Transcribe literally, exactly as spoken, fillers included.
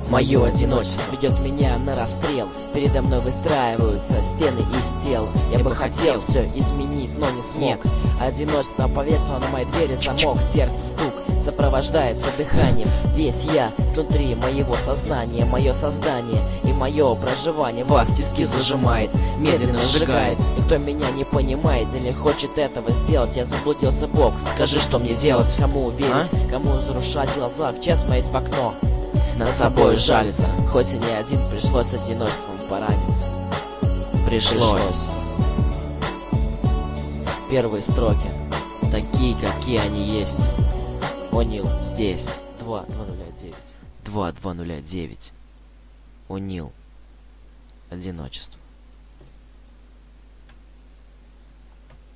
Мое одиночество ведет меня на расстрел. Передо мной выстраиваются стены из тел. Я бы хотел все изменить, но не смог. Одиночество повесло на моей двери замок. Сердце стук сопровождается дыханием. Весь я внутри моего сознания. Мое создание и мое проживание вас тиски зажимает, медленно сжигает. Никто меня не понимает или хочет этого сделать. Я заблудился, Бог, скажи, что мне делать? Кому верить, а? Кому разрушать глаза, в час смотреть в окно, над собой жалиться, хоть и не один, пришлось одиночеством пораниться. Пришлось. Первые строки, такие, какие они есть. О'Нил здесь. два два ноль девять. два два ноль девять. О'Нил. Одиночество.